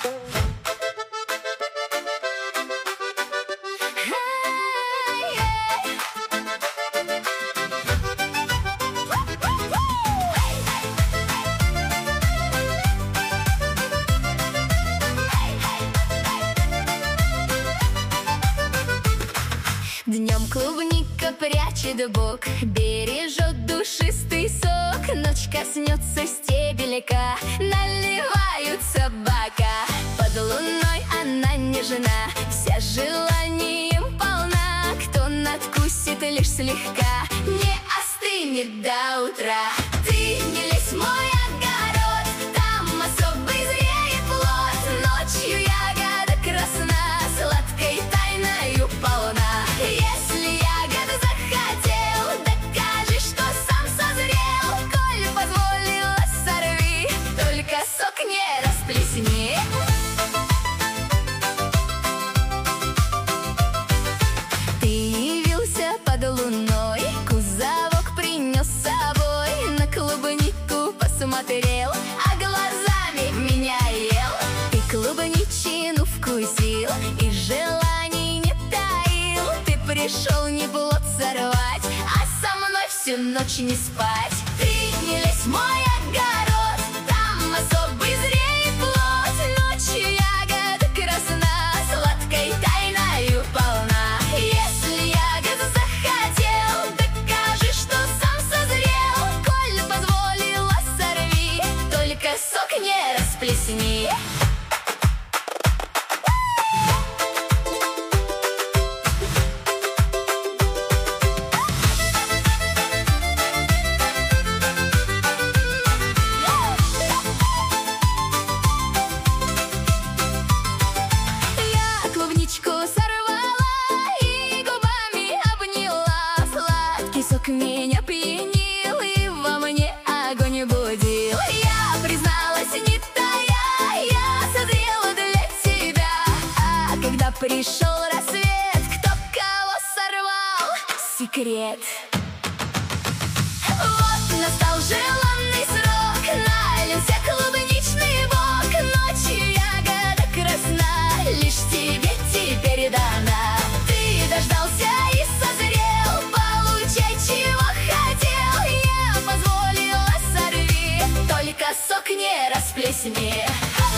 Днем клубника прячет бок, бережет душистый сок. Ночь коснется стебелька, наливают собака. Под луной она нежна, вся желанием полна. Кто надкусит лишь слегка, не остынет до утра. Ты не лезь в мой огород, там особый зреет плод. Ночью ягода красна, сладкой тайною полна. Если ягода захотел, докажи, что сам созрел. Коль позволила, сорви, только сок не расплесни. Ты явился под луной, кузовок принес с собой. На клубнику посмотрел, а глазами меня ел. Ты клубничину вкусил и желаний не таил. Ты пришел не плод сорвать, а со мной всю ночь не спать. Ты не лезь в мой огород, там особый зреет плод. Ночью ягода красна, сладкой тайною полна. Если ягода захотел, докажи, что сам созрел. Коль позволила, сорви, только сок не расплесни. Меня пьянил и во мне огонь будил. Я призналась, не тая, я созрела для тебя. А когда пришел рассвет, кто кого сорвал, секрет. Вот настал желанный срок, налился клубничный бок. Ночью ягода красна, лишь тебе теперь дана. Ты дождался и созрел, получай, чего хотел. Я позволила, сорви, только сок не расплесни.